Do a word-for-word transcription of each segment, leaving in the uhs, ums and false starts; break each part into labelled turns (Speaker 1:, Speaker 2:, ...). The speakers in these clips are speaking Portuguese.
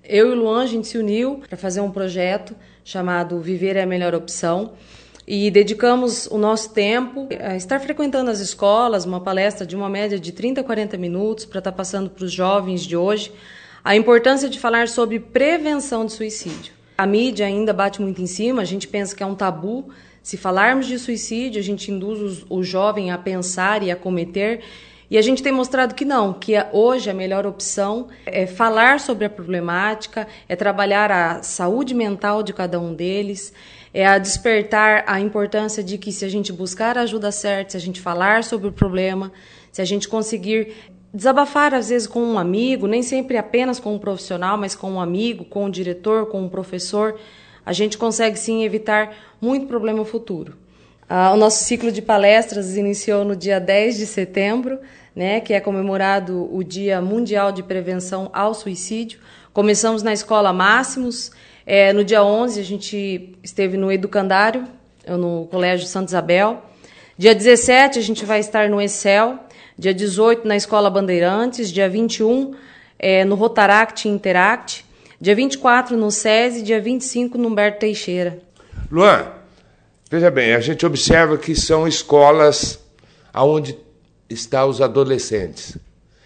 Speaker 1: Eu e o Luan, a gente se uniu para fazer um projeto chamado Viver é a Melhor Opção e dedicamos o nosso tempo a estar frequentando as escolas, uma palestra de uma média de trinta a quarenta minutos para estar passando para os jovens de hoje a importância de falar sobre prevenção de suicídio. A mídia ainda bate muito em cima, a gente pensa que é um tabu. Se falarmos de suicídio, a gente induz o jovem a pensar e a cometer. E a gente tem mostrado que não, que hoje a melhor opção é falar sobre a problemática, é trabalhar a saúde mental de cada um deles, é a despertar a importância de que se a gente buscar a ajuda certa, se a gente falar sobre o problema, se a gente conseguir desabafar às vezes com um amigo, nem sempre apenas com um profissional, mas com um amigo, com um diretor, com um professor, a gente consegue sim evitar muito problema futuro. Ah, o nosso ciclo de palestras iniciou no dia dez de setembro, né, que é comemorado o Dia Mundial de Prevenção ao Suicídio. Começamos na Escola Máximos, é, no dia onze a gente esteve no Educandário, no Colégio Santa Isabel. Dia dezessete a gente vai estar no Excel, dia dezoito na Escola Bandeirantes, dia vinte e um é, no Rotaract Interact, dia vinte e quatro no SESI, dia vinte e cinco no Humberto Teixeira.
Speaker 2: Luan, veja bem, a gente observa que são escolas onde estão os adolescentes.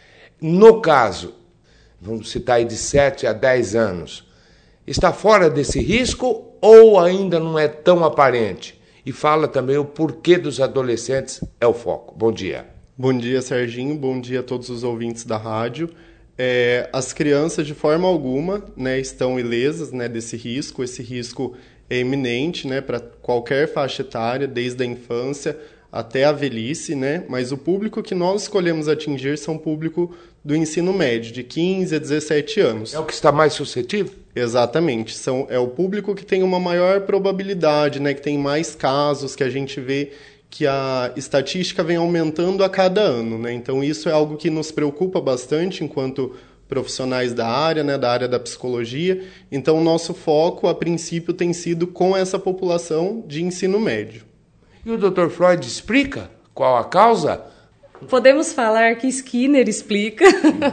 Speaker 2: No caso, vamos citar aí de sete a dez anos, está fora desse risco ou ainda não é tão aparente? E fala também o porquê dos adolescentes é o foco. Bom dia.
Speaker 3: Bom dia, Serginho. Bom dia a todos os ouvintes da rádio. É, as crianças, de forma alguma, né, estão ilesas, né, desse risco. Esse risco é iminente, né, para qualquer faixa etária, desde a infância até a velhice, né? Mas o público que nós escolhemos atingir são o público do ensino médio, de quinze a dezessete anos.
Speaker 2: É o que está mais suscetível?
Speaker 3: Exatamente. São, é o público que tem uma maior probabilidade, né, que tem mais casos, que a gente vê que a estatística vem aumentando a cada ano, né? Então isso é algo que nos preocupa bastante enquanto profissionais da área, né, da área da psicologia. Então o nosso foco, a princípio, tem sido com essa população de ensino médio.
Speaker 2: E o doutor Freud explica qual a causa?
Speaker 1: Podemos falar que Skinner explica,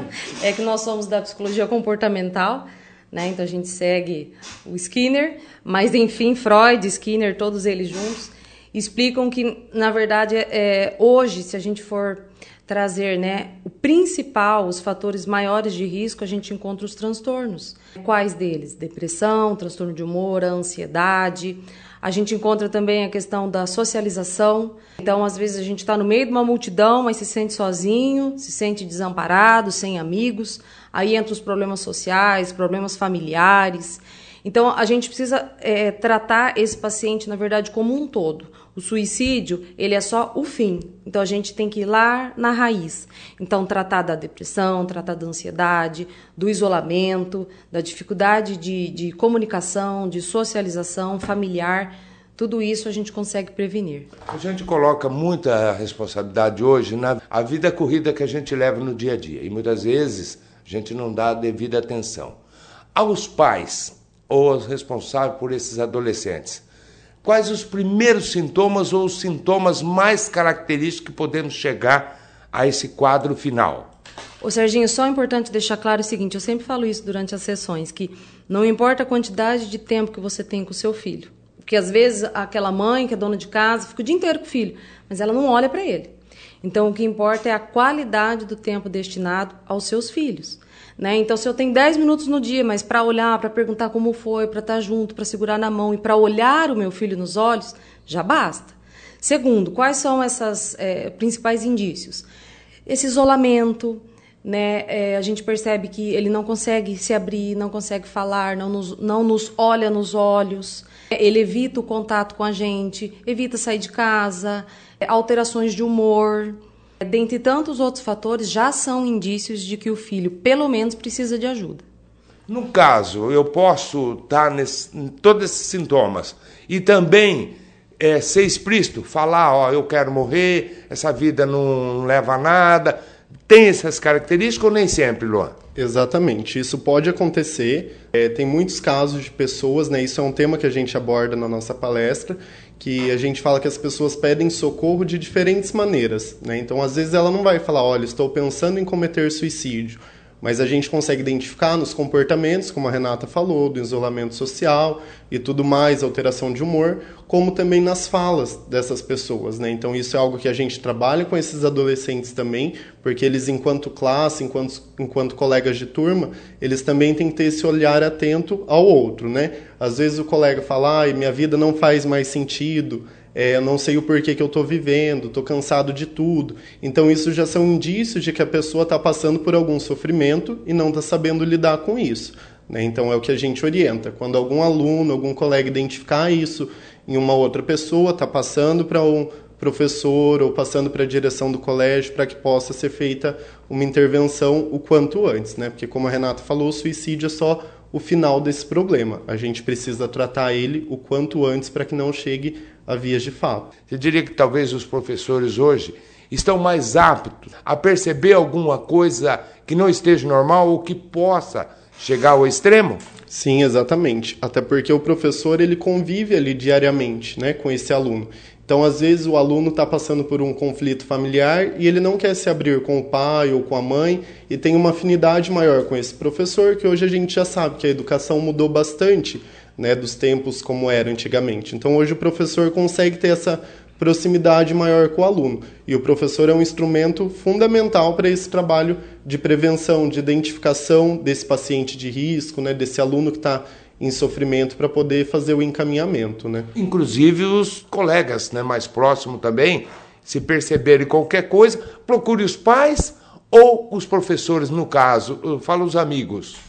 Speaker 1: é que nós somos da psicologia comportamental, né? Então a gente segue o Skinner, mas enfim, Freud, Skinner, todos eles juntos, explicam que, na verdade, é, hoje, se a gente for trazer, né, o principal, os fatores maiores de risco, a gente encontra os transtornos. Quais deles? Depressão, transtorno de humor, ansiedade. A gente encontra também a questão da socialização. Então, às vezes, a gente está no meio de uma multidão, mas se sente sozinho, se sente desamparado, sem amigos. Aí entram os problemas sociais, problemas familiares. Então, a gente precisa é, tratar esse paciente, na verdade, como um todo. O suicídio, ele é só o fim. Então, a gente tem que ir lá na raiz. Então, tratar da depressão, tratar da ansiedade, do isolamento, da dificuldade de, de comunicação, de socialização familiar. Tudo isso a gente consegue prevenir.
Speaker 2: A gente coloca muita responsabilidade hoje na a vida corrida que a gente leva no dia a dia. E, muitas vezes, a gente não dá a devida atenção. Aos pais, ou aos responsáveis por esses adolescentes, quais os primeiros sintomas ou os sintomas mais característicos que podemos chegar a esse quadro final?
Speaker 1: Ô Serginho, só é importante deixar claro o seguinte, eu sempre falo isso durante as sessões, que não importa a quantidade de tempo que você tem com o seu filho, porque às vezes aquela mãe que é dona de casa fica o dia inteiro com o filho, mas ela não olha para ele. Então o que importa é a qualidade do tempo destinado aos seus filhos. Né? Então, se eu tenho dez minutos no dia, mas para olhar, para perguntar como foi, para estar junto, para segurar na mão e para olhar o meu filho nos olhos, já basta. Segundo, quais são esses é, principais indícios? Esse isolamento, né? É, a gente percebe que ele não consegue se abrir, não consegue falar, não nos, não nos olha nos olhos, ele evita o contato com a gente, evita sair de casa, alterações de humor. Dentre tantos outros fatores, já são indícios de que o filho, pelo menos, precisa de ajuda.
Speaker 2: No caso, eu posso estar nesse, em todos esses sintomas e também é, ser explícito, falar, ó, eu quero morrer, essa vida não leva a nada. Tem essas características ou nem sempre, Luan?
Speaker 3: Exatamente, isso pode acontecer. É, tem muitos casos de pessoas, né? Isso é um tema que a gente aborda na nossa palestra, que a gente fala que as pessoas pedem socorro de diferentes maneiras, né? Então, às vezes ela não vai falar, olha, estou pensando em cometer suicídio, mas a gente consegue identificar nos comportamentos, como a Renata falou, do isolamento social e tudo mais, alteração de humor, como também nas falas dessas pessoas, né? Então isso é algo que a gente trabalha com esses adolescentes também, porque eles, enquanto classe, enquanto, enquanto colegas de turma, eles também têm que ter esse olhar atento ao outro, né? Às vezes o colega fala, ai, minha vida não faz mais sentido, É, eu não sei o porquê que eu estou vivendo, estou cansado de tudo. Então, isso já são indícios de que a pessoa está passando por algum sofrimento e não está sabendo lidar com isso, né? Então, é o que a gente orienta. Quando algum aluno, algum colega identificar isso em uma outra pessoa, está passando para um professor ou passando para a direção do colégio para que possa ser feita uma intervenção o quanto antes, né? Porque, como a Renata falou, o suicídio é só o final desse problema. A gente precisa tratar ele o quanto antes para que não chegue a vias de fato.
Speaker 2: Você diria que talvez os professores hoje estão mais aptos a perceber alguma coisa que não esteja normal ou que possa chegar ao extremo?
Speaker 3: Sim, exatamente. Até porque o professor ele convive ali diariamente, né, com esse aluno. Então, às vezes, o aluno está passando por um conflito familiar e ele não quer se abrir com o pai ou com a mãe e tem uma afinidade maior com esse professor, que hoje a gente já sabe que a educação mudou bastante, né, dos tempos como era antigamente. Então, hoje o professor consegue ter essa proximidade maior com o aluno. E o professor é um instrumento fundamental para esse trabalho de prevenção, de identificação desse paciente de risco, né, desse aluno que está em sofrimento, para poder fazer o encaminhamento, né?
Speaker 2: Inclusive os colegas, né, mais próximos também, se perceberem qualquer coisa, procure os pais ou os professores, no caso, fala os amigos.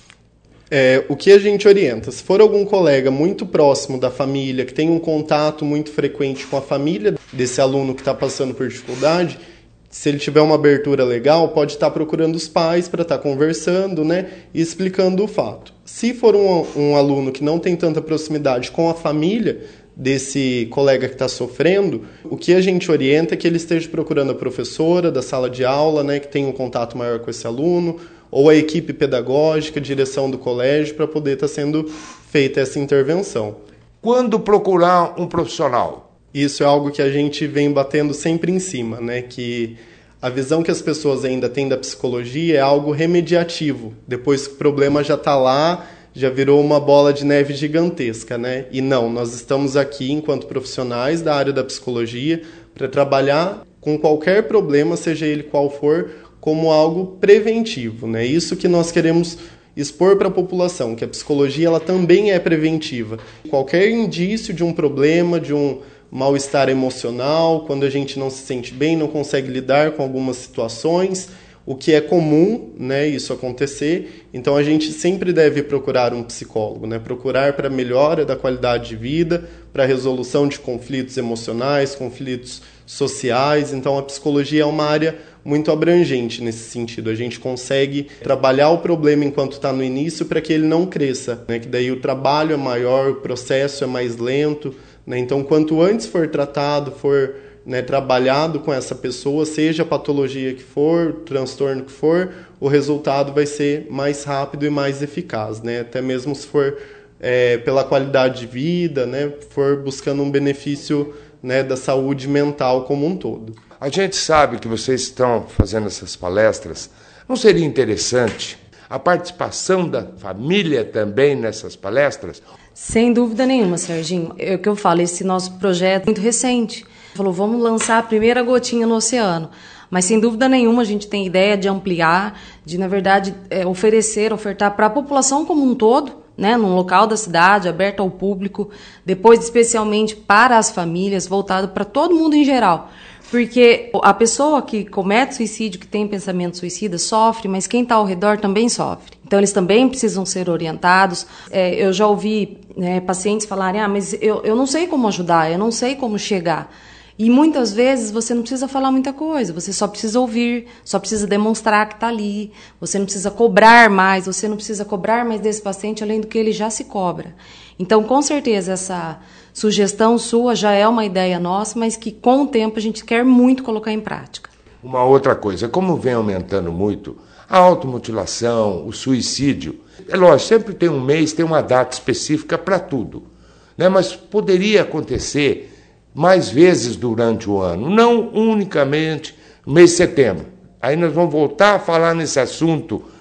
Speaker 3: É, o que a gente orienta? Se for algum colega muito próximo da família, que tem um contato muito frequente com a família desse aluno que está passando por dificuldade, se ele tiver uma abertura legal, pode estar procurando os pais para estar conversando, né, e explicando o fato. Se for um, um aluno que não tem tanta proximidade com a família desse colega que está sofrendo, o que a gente orienta é que ele esteja procurando a professora da sala de aula, né, que tem um contato maior com esse aluno, ou a equipe pedagógica, a direção do colégio, para poder estar sendo feita essa intervenção.
Speaker 2: Quando procurar um profissional?
Speaker 3: Isso é algo que a gente vem batendo sempre em cima, né? Que a visão que as pessoas ainda têm da psicologia é algo remediativo. Depois que o problema já está lá, já virou uma bola de neve gigantesca, né? E não, nós estamos aqui enquanto profissionais da área da psicologia para trabalhar com qualquer problema, seja ele qual for, como algo preventivo, né? Isso que nós queremos expor para a população, que a psicologia ela também é preventiva. Qualquer indício de um problema, de um mal-estar emocional, quando a gente não se sente bem, não consegue lidar com algumas situações, o que é comum, né, isso acontecer. Então a gente sempre deve procurar um psicólogo, né, procurar para melhora da qualidade de vida, para resolução de conflitos emocionais, conflitos sociais. Então a psicologia é uma área muito abrangente nesse sentido. A gente consegue trabalhar o problema enquanto está no início para que ele não cresça, né, que daí o trabalho é maior, o processo é mais lento. Então, quanto antes for tratado, for, né, trabalhado com essa pessoa, seja a patologia que for, o transtorno que for, o resultado vai ser mais rápido e mais eficaz, né? Até mesmo se for é, pela qualidade de vida, né, for buscando um benefício, né, da saúde mental como um todo.
Speaker 2: A gente sabe que vocês estão fazendo essas palestras. Não seria interessante a participação da família também nessas palestras?
Speaker 1: Sem dúvida nenhuma, Serginho. É o que eu falo, esse nosso projeto é muito recente. Falou, vamos lançar a primeira gotinha no oceano. Mas, sem dúvida nenhuma, a gente tem ideia de ampliar, de, na verdade, é, oferecer, ofertar para a população como um todo, né, num local da cidade, aberto ao público, depois, especialmente para as famílias, voltado para todo mundo em geral. Porque a pessoa que comete suicídio, que tem pensamento suicida, sofre, mas quem está ao redor também sofre. Então, eles também precisam ser orientados. É, eu já ouvi, né, pacientes falarem, ah, mas eu, eu não sei como ajudar, eu não sei como chegar. E muitas vezes você não precisa falar muita coisa, você só precisa ouvir, só precisa demonstrar que está ali, você não precisa cobrar mais, você não precisa cobrar mais desse paciente além do que ele já se cobra. Então, com certeza, essa sugestão sua já é uma ideia nossa, mas que com o tempo a gente quer muito colocar em prática.
Speaker 2: Uma outra coisa, como vem aumentando muito a automutilação, o suicídio, é lógico, sempre tem um mês, tem uma data específica para tudo, né? Mas poderia acontecer mais vezes durante o ano, não unicamente no mês de setembro. Aí nós vamos voltar a falar nesse assunto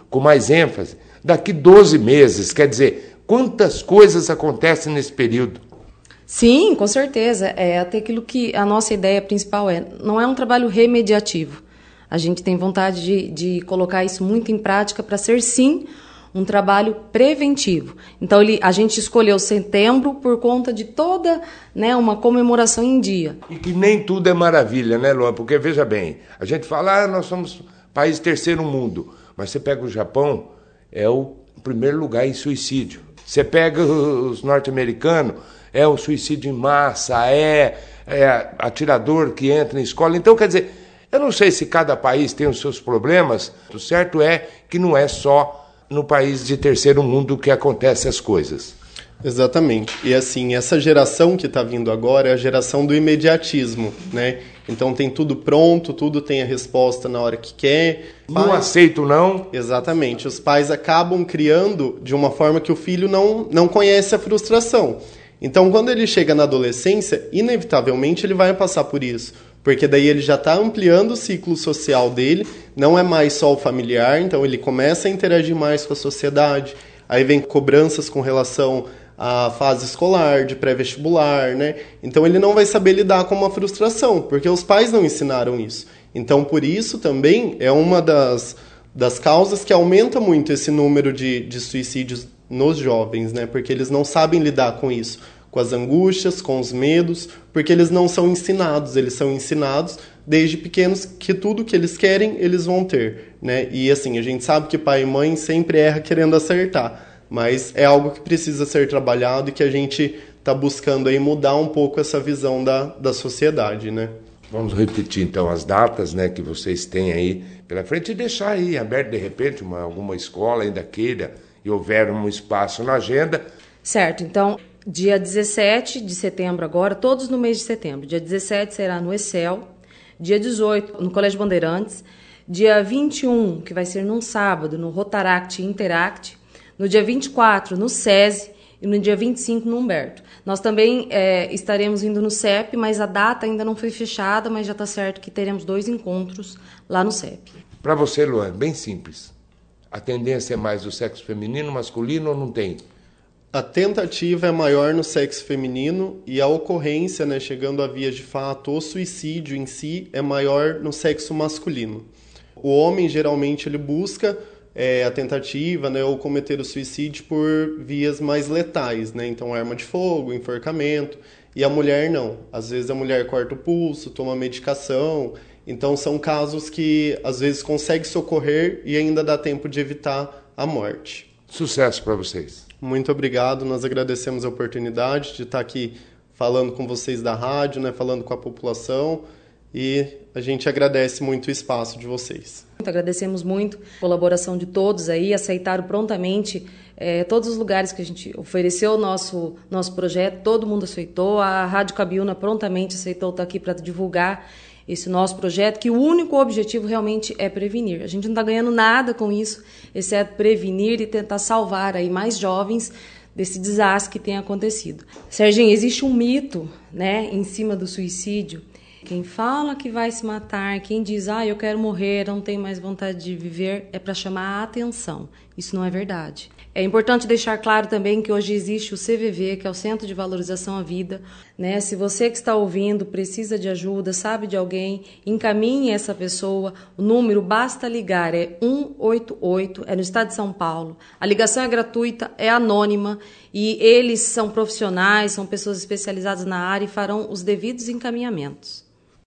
Speaker 2: com mais ênfase, daqui doze meses. Quer dizer, quantas coisas acontecem nesse período?
Speaker 1: Sim, com certeza. É até aquilo que a nossa ideia principal é. Não é um trabalho remediativo. A gente tem vontade de, de colocar isso muito em prática para ser, sim, um trabalho preventivo. Então, ele, a gente escolheu setembro por conta de toda, né, uma comemoração em dia.
Speaker 2: E que nem tudo é maravilha, né, Luan? Porque, veja bem, a gente fala, ah, nós somos país terceiro mundo, mas você pega o Japão, é o primeiro lugar em suicídio. Você pega os norte-americanos, é o suicídio em massa, é, é atirador que entra em escola. Então, quer dizer, eu não sei se cada país tem os seus problemas, o certo é que não é só no país de terceiro mundo que acontecem as coisas.
Speaker 3: Exatamente. E assim, essa geração que está vindo agora é a geração do imediatismo, né? Então tem tudo pronto, tudo tem a resposta na hora que quer.
Speaker 2: Não aceito, não?
Speaker 3: Exatamente. Os pais acabam criando de uma forma que o filho não, não conhece a frustração. Então, quando ele chega na adolescência, inevitavelmente ele vai passar por isso. Porque daí ele já está ampliando o ciclo social dele, não é mais só o familiar, então ele começa a interagir mais com a sociedade, aí vem cobranças com relação à fase escolar, de pré-vestibular, né? Então ele não vai saber lidar com uma frustração, porque os pais não ensinaram isso. Então, por isso também é uma das, das causas que aumenta muito esse número de, de suicídios nos jovens, né? Porque eles não sabem lidar com isso. Com as angústias, com os medos, porque eles não são ensinados, eles são ensinados desde pequenos que tudo que eles querem, eles vão ter, né? E assim, a gente sabe que pai e mãe sempre erra querendo acertar, mas é algo que precisa ser trabalhado e que a gente está buscando aí mudar um pouco essa visão da, da sociedade, né?
Speaker 2: Vamos repetir então as datas, né, que vocês têm aí pela frente e deixar aí aberto de repente uma, alguma escola ainda queira e houver um espaço na agenda.
Speaker 1: Certo, então dia dezessete de setembro agora, todos no mês de setembro. Dia dezessete será no Excel, dia dezoito no Colégio Bandeirantes, dia vinte e um, que vai ser num sábado, no Rotaract Interact, no dia vinte e quatro no SESI e no dia vinte e cinco no Humberto. Nós também é, estaremos indo no C E P, mas a data ainda não foi fechada, mas já está certo que teremos dois encontros lá no C E P.
Speaker 2: Para você, Luan, bem simples. A tendência é mais do sexo feminino, masculino ou não tem?
Speaker 3: A tentativa é maior no sexo feminino e a ocorrência, né, chegando a vias de fato, o suicídio em si é maior no sexo masculino. O homem, geralmente, ele busca é, a tentativa, né, ou cometer o suicídio por vias mais letais, né, então arma de fogo, enforcamento, e a mulher não. Às vezes a mulher corta o pulso, toma medicação, então são casos que às vezes consegue socorrer e ainda dá tempo de evitar a morte.
Speaker 2: Sucesso para vocês.
Speaker 3: Muito obrigado, nós agradecemos a oportunidade de estar aqui falando com vocês da rádio, né, falando com a população, e a gente agradece muito o espaço de vocês.
Speaker 1: Agradecemos muito a colaboração de todos aí, aceitaram prontamente é, todos os lugares que a gente ofereceu o nosso, nosso projeto, todo mundo aceitou, a Rádio Cabiúna prontamente aceitou estar aqui para divulgar esse nosso projeto, que o único objetivo realmente é prevenir. A gente não está ganhando nada com isso, exceto prevenir e tentar salvar aí mais jovens desse desastre que tem acontecido. Serginho, existe um mito, né, em cima do suicídio. Quem fala que vai se matar, quem diz, ah, eu quero morrer, não tenho mais vontade de viver, é para chamar a atenção. Isso não é verdade. É importante deixar claro também que hoje existe o C V V, que é o Centro de Valorização à Vida, né? Se você que está ouvindo precisa de ajuda, sabe de alguém, encaminhe essa pessoa. O número basta ligar, é um oito oito, é no estado de São Paulo. A ligação é gratuita, é anônima e eles são profissionais, são pessoas especializadas na área e farão os devidos encaminhamentos.